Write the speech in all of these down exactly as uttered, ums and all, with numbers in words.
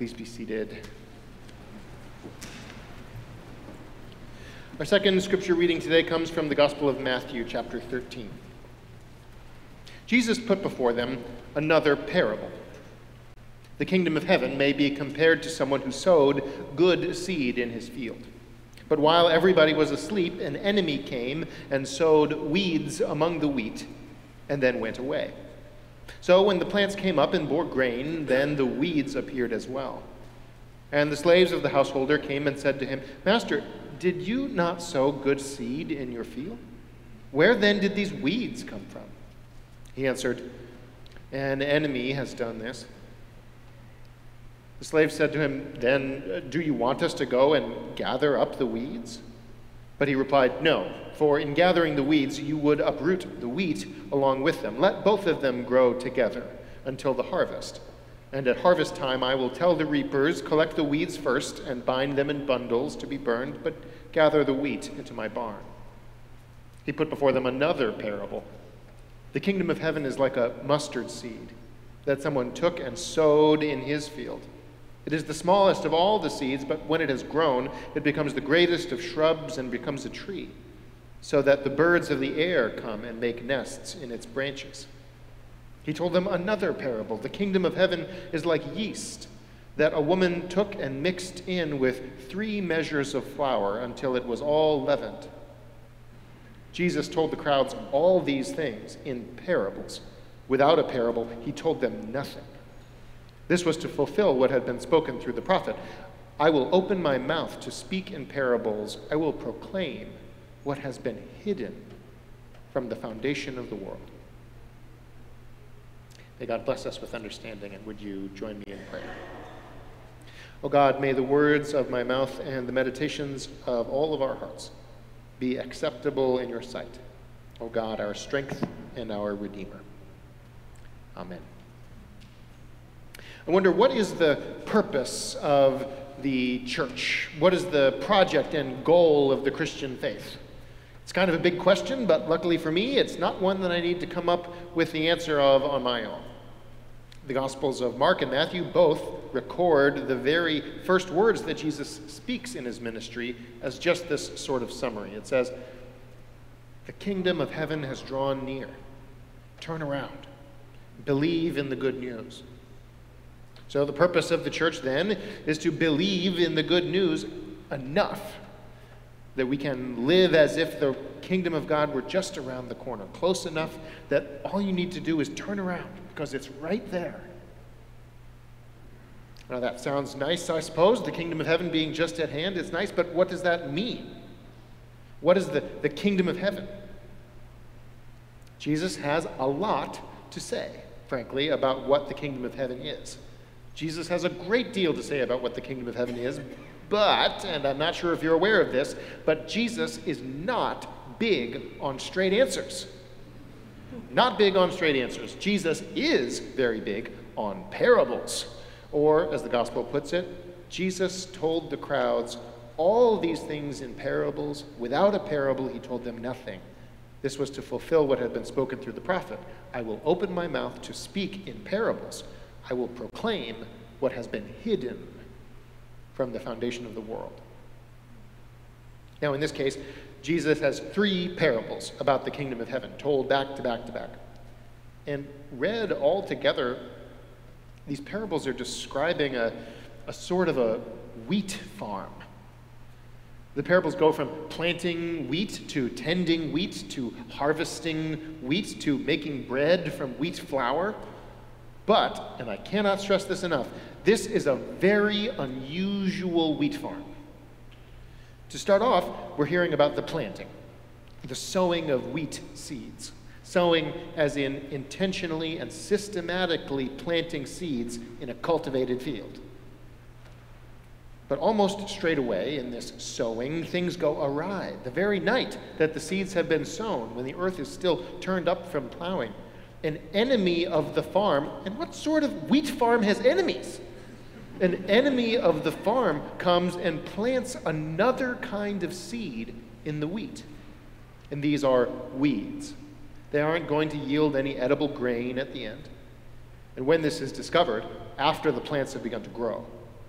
Please be seated. Our second scripture reading today comes from the Gospel of Matthew, chapter thirteen. Jesus put before them another parable. The kingdom of heaven may be compared to someone who sowed good seed in his field. But while everybody was asleep, an enemy came and sowed weeds among the wheat and then went away. So when the plants came up and bore grain, then the weeds appeared as well. And the slaves of the householder came and said to him, "Master, did you not sow good seed in your field? Where then did these weeds come from?" He answered, "An enemy has done this." The slave said to him, "Then do you want us to go and gather up the weeds?" But he replied, "No, for in gathering the weeds you would uproot the wheat along with them. Let both of them grow together until the harvest. And at harvest time I will tell the reapers, 'Collect the weeds first and bind them in bundles to be burned, but gather the wheat into my barn.'" He put before them another parable. "The kingdom of heaven is like a mustard seed that someone took and sowed in his field. It is the smallest of all the seeds, but when it has grown, it becomes the greatest of shrubs and becomes a tree, so that the birds of the air come and make nests in its branches." He told them another parable. "The kingdom of heaven is like yeast that a woman took and mixed in with three measures of flour until it was all leavened." Jesus told the crowds all these things in parables. Without a parable, he told them nothing. This was to fulfill what had been spoken through the prophet. "I will open my mouth to speak in parables. I will proclaim what has been hidden from the foundation of the world." May God bless us with understanding, and would you join me in prayer? O God, may the words of my mouth and the meditations of all of our hearts be acceptable in your sight. O God, our strength and our Redeemer. Amen. I wonder, what is the purpose of the church? What is the project and goal of the Christian faith? It's kind of a big question, but luckily for me, it's not one that I need to come up with the answer of on my own. The Gospels of Mark and Matthew both record the very first words that Jesus speaks in his ministry as just this sort of summary. It says, "The kingdom of heaven has drawn near. Turn around. Believe in the good news." So the purpose of the church then is to believe in the good news enough that we can live as if the kingdom of God were just around the corner, close enough that all you need to do is turn around because it's right there. Now that sounds nice, I suppose, the kingdom of heaven being just at hand. It's nice, but what does that mean? What is the, the kingdom of heaven? Jesus has a lot to say, frankly, about what the kingdom of heaven is. Jesus has a great deal to say about what the kingdom of heaven is, but, and I'm not sure if you're aware of this, but Jesus is not big on straight answers. Not big on straight answers. Jesus is very big on parables. Or, as the gospel puts it, Jesus told the crowds all these things in parables. Without a parable, he told them nothing. This was to fulfill what had been spoken through the prophet. "I will open my mouth to speak in parables. I will proclaim what has been hidden from the foundation of the world." Now, in this case, Jesus has three parables about the kingdom of heaven, told back to back to back. And read all together, these parables are describing a, a sort of a wheat farm. The parables go from planting wheat to tending wheat to harvesting wheat to making bread from wheat flour. But, and I cannot stress this enough, this is a very unusual wheat farm. To start off, we're hearing about the planting, the sowing of wheat seeds. Sowing as in intentionally and systematically planting seeds in a cultivated field. But almost straight away in this sowing, things go awry. The very night that the seeds have been sown, when the earth is still turned up from plowing, an enemy of the farm, and what sort of wheat farm has enemies? An enemy of the farm comes and plants another kind of seed in the wheat. And these are weeds. They aren't going to yield any edible grain at the end. And when this is discovered, after the plants have begun to grow,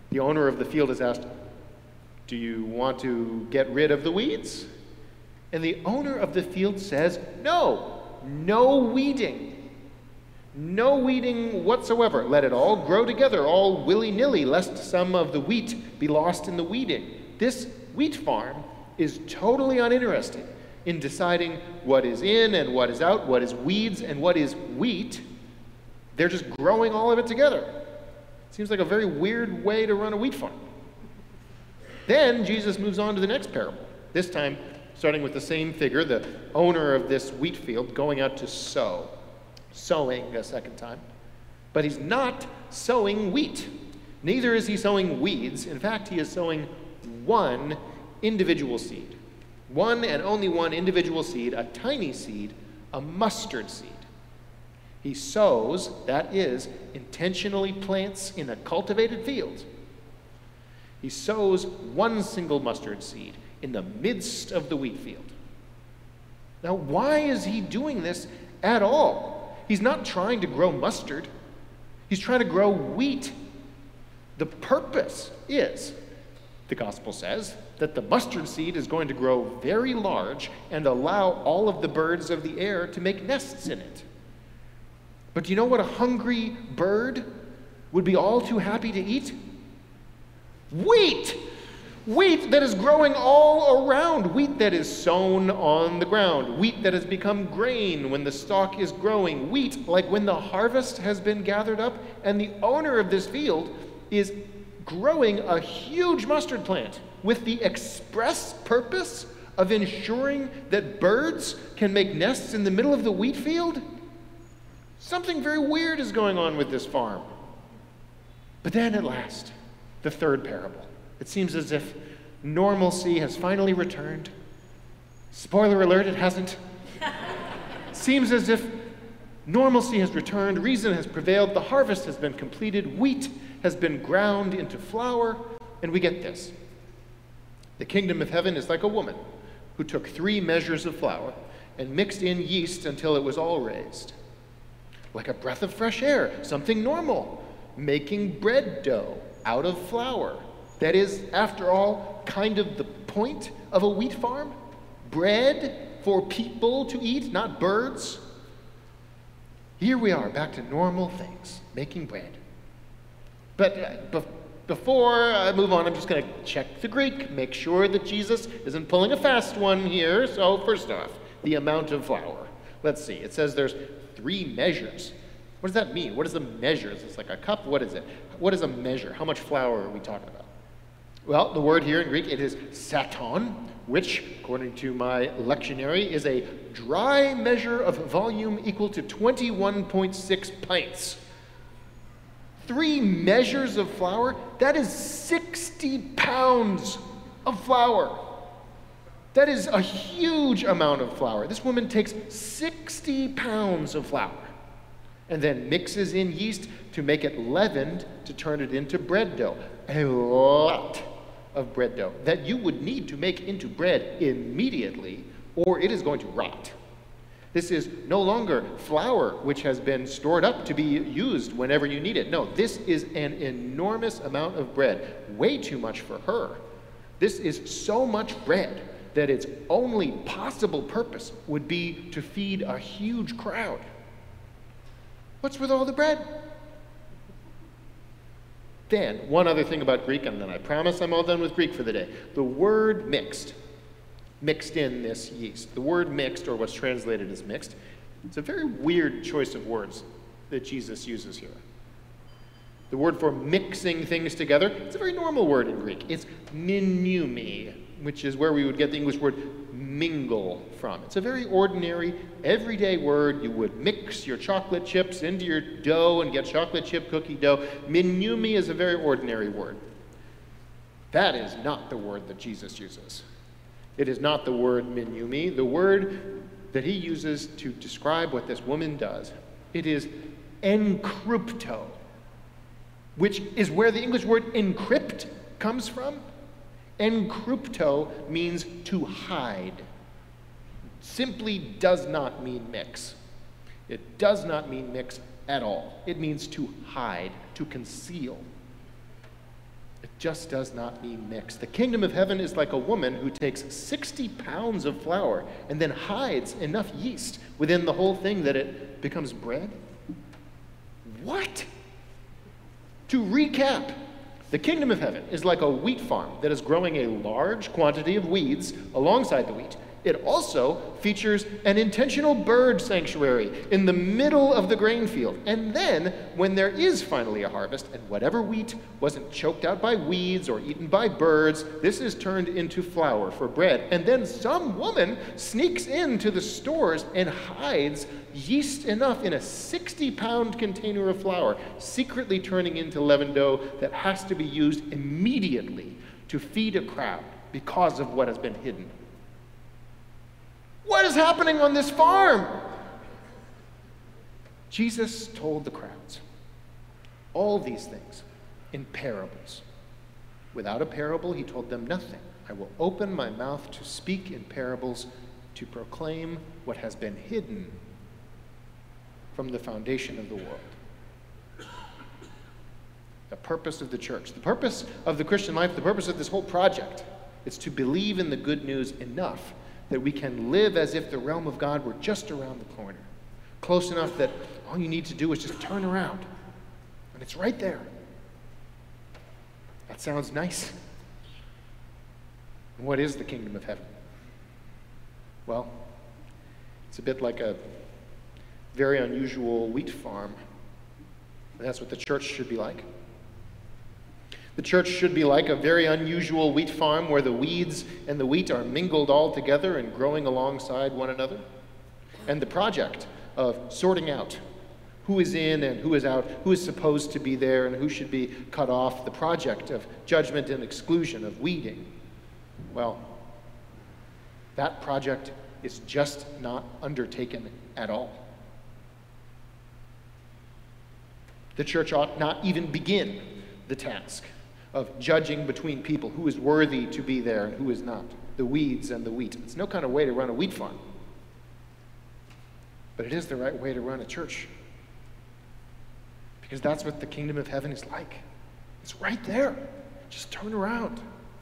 The owner of the field is asked, "Do you want to get rid of the weeds?" And the owner of the field says, "No, no weeding. No weeding whatsoever. Let it all grow together, all willy-nilly, lest some of the wheat be lost in the weeding." This wheat farm is totally uninterested in deciding what is in and what is out, what is weeds and what is wheat. They're just growing all of it together. Seems like a very weird way to run a wheat farm. Then Jesus moves on to the next parable, this time starting with the same figure, the owner of this wheat field going out to sow, sowing a second time. But he's not sowing wheat. Neither is he sowing weeds. In fact, he is sowing one individual seed. One and only one individual seed, a tiny seed, a mustard seed. He sows, that is, intentionally plants in a cultivated field. He sows one single mustard seed in the midst of the wheat field. Now, why is he doing this at all? He's not trying to grow mustard. He's trying to grow wheat. The purpose is, the gospel says, that the mustard seed is going to grow very large and allow all of the birds of the air to make nests in it. But do you know what a hungry bird would be all too happy to eat? Wheat! Wheat that is growing all around. Wheat that is sown on the ground. Wheat that has become grain when the stalk is growing. Wheat like when the harvest has been gathered up and the owner of this field is growing a huge mustard plant with the express purpose of ensuring that birds can make nests in the middle of the wheat field? Something very weird is going on with this farm. But then at last, the third parable. It seems as if normalcy has finally returned. Spoiler alert, it hasn't. Seems as if normalcy has returned, reason has prevailed, the harvest has been completed, wheat has been ground into flour, and we get this. The kingdom of heaven is like a woman who took three measures of flour and mixed in yeast until it was all raised. Like a breath of fresh air, something normal, making bread dough out of flour. That is, after all, kind of the point of a wheat farm. Bread for people to eat, not birds. Here we are, back to normal things, making bread. But uh, be- before I move on, I'm just going to check the Greek, make sure that Jesus isn't pulling a fast one here. So first off, the amount of flour. Let's see, it says there's three measures. What does that mean? What is the measure? Is this like a cup? What is it? What is a measure? How much flour are we talking about? Well, the word here in Greek, it is saton, which, according to my lectionary, is a dry measure of volume equal to twenty-one point six pints. Three measures of flour, that is sixty pounds of flour. That is a huge amount of flour. This woman takes sixty pounds of flour and then mixes in yeast to make it leavened to turn it into bread dough. A lot of bread dough that you would need to make into bread immediately, or it is going to rot. This is no longer flour which has been stored up to be used whenever you need it. No, this is an enormous amount of bread, way too much for her. This is so much bread that its only possible purpose would be to feed a huge crowd. What's with all the bread? Then, one other thing about Greek, and then I promise I'm all done with Greek for the day. The word mixed, mixed in this yeast. The word mixed, or what's translated as mixed, it's a very weird choice of words that Jesus uses here. The word for mixing things together, it's a very normal word in Greek. It's minumi, which is where we would get the English word mingle from. It's a very ordinary, everyday word. You would mix your chocolate chips into your dough and get chocolate chip cookie dough. Minumi is a very ordinary word. That is not the word that Jesus uses. It is not the word minumi. The word that he uses to describe what this woman does, it is encrypto, which is where the English word encrypt comes from. Encrypto means to hide. Simply does not mean mix. It does not mean mix at all. It means to hide, to conceal. It just does not mean mix. The kingdom of heaven is like a woman who takes sixty pounds of flour and then hides enough yeast within the whole thing that it becomes bread. What? To recap, the kingdom of heaven is like a wheat farm that is growing a large quantity of weeds alongside the wheat. It also features an intentional bird sanctuary in the middle of the grain field. And then, when there is finally a harvest, and whatever wheat wasn't choked out by weeds or eaten by birds, this is turned into flour for bread. And then some woman sneaks into the stores and hides yeast enough in a sixty-pound container of flour, secretly turning into leavened dough that has to be used immediately to feed a crowd because of what has been hidden. What is happening on this farm? Jesus told the crowds all these things in parables. Without a parable, he told them nothing. I will open my mouth to speak in parables, to proclaim what has been hidden from the foundation of the world. The purpose of the church, the purpose of the Christian life, the purpose of this whole project is to believe in the good news enough that we can live as if the realm of God were just around the corner, close enough that all you need to do is just turn around, and it's right there. That sounds nice. And what is the kingdom of heaven? Well, it's a bit like a very unusual wheat farm. That's what the church should be like. The church should be like a very unusual wheat farm where the weeds and the wheat are mingled all together and growing alongside one another. And the project of sorting out who is in and who is out, who is supposed to be there and who should be cut off, the project of judgment and exclusion, of weeding, well, that project is just not undertaken at all. The church ought not even begin the task of judging between people who is worthy to be there and who is not, the weeds and the wheat. It's no kind of way to run a wheat farm. But it is the right way to run a church. Because that's what the kingdom of heaven is like. It's right there. Just turn around.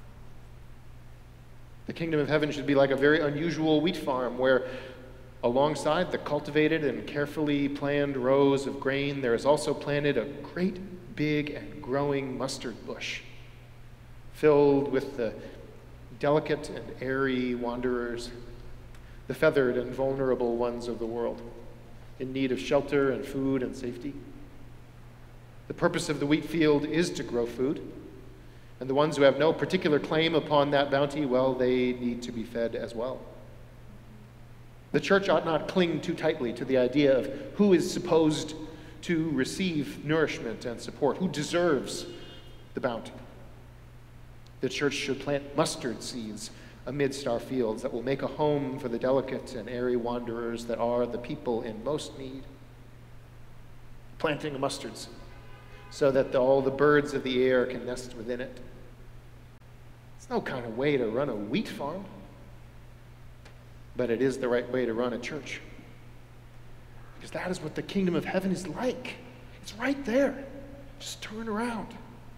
The kingdom of heaven should be like a very unusual wheat farm where alongside the cultivated and carefully planned rows of grain, there is also planted a great big and growing mustard bush filled with the delicate and airy wanderers, the feathered and vulnerable ones of the world, in need of shelter and food and safety. The purpose of the wheat field is to grow food, and the ones who have no particular claim upon that bounty, well, they need to be fed as well. The church ought not cling too tightly to the idea of who is supposed to receive nourishment and support, who deserves the bounty. The church should plant mustard seeds amidst our fields that will make a home for the delicate and airy wanderers that are the people in most need. Planting a mustard seed so that the, all the birds of the air can nest within it. It's no kind of way to run a wheat farm, but it is the right way to run a church. Because that is what the kingdom of heaven is like. It's right there. Just turn around.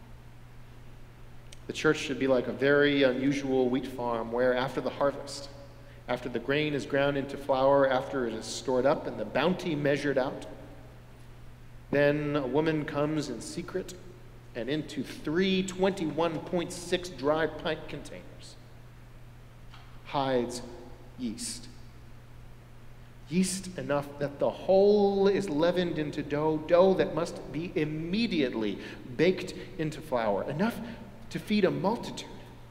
The church should be like a very unusual wheat farm where after the harvest, after the grain is ground into flour, after it is stored up and the bounty measured out, then a woman comes in secret and into three twenty-one point six dry pint containers hides yeast. Yeast enough that the whole is leavened into dough, dough that must be immediately baked into flour, enough to feed a multitude.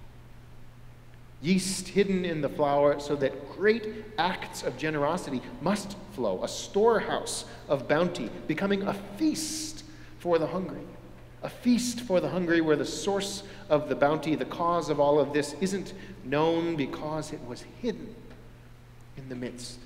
Yeast hidden in the flour so that great acts of generosity must flow, a storehouse of bounty, becoming a feast for the hungry. A feast for the hungry where the source of the bounty, the cause of all of this, isn't known because it was hidden in the midst.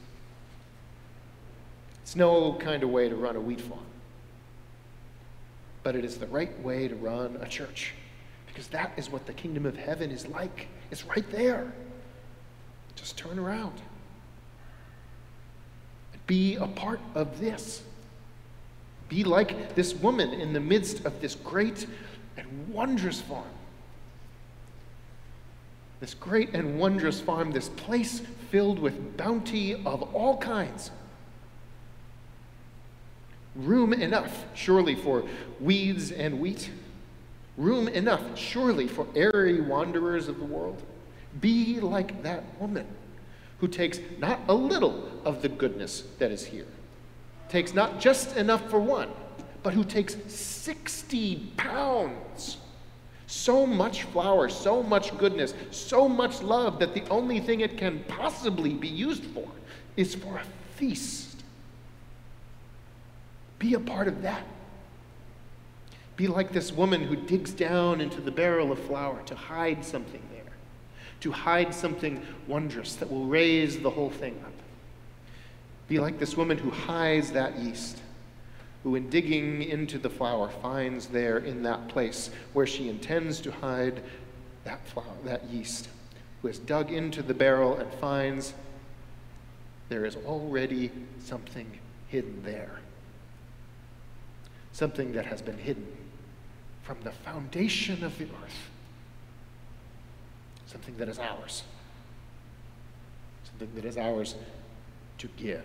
It's no kind of way to run a wheat farm, but it is the right way to run a church, because that is what the kingdom of heaven is like. It's right there. Just turn around and be a part of this. Be like this woman in the midst of this great and wondrous farm. This great and wondrous farm, this place filled with bounty of all kinds. Room enough, surely, for weeds and wheat. Room enough, surely, for airy wanderers of the world. Be like that woman who takes not a little of the goodness that is here, takes not just enough for one, but who takes sixty pounds. So much flour, so much goodness, so much love that the only thing it can possibly be used for is for a feast. Be a part of that. Be like this woman who digs down into the barrel of flour to hide something there, to hide something wondrous that will raise the whole thing up. Be like this woman who hides that yeast, who in digging into the flour finds there in that place where she intends to hide that flour, that yeast, who has dug into the barrel and finds there is already something hidden there. Something that has been hidden from the foundation of the earth. Something that is ours. Something that is ours to give.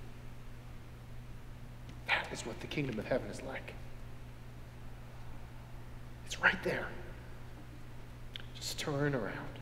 That is what the kingdom of heaven is like. It's right there. Just turn around.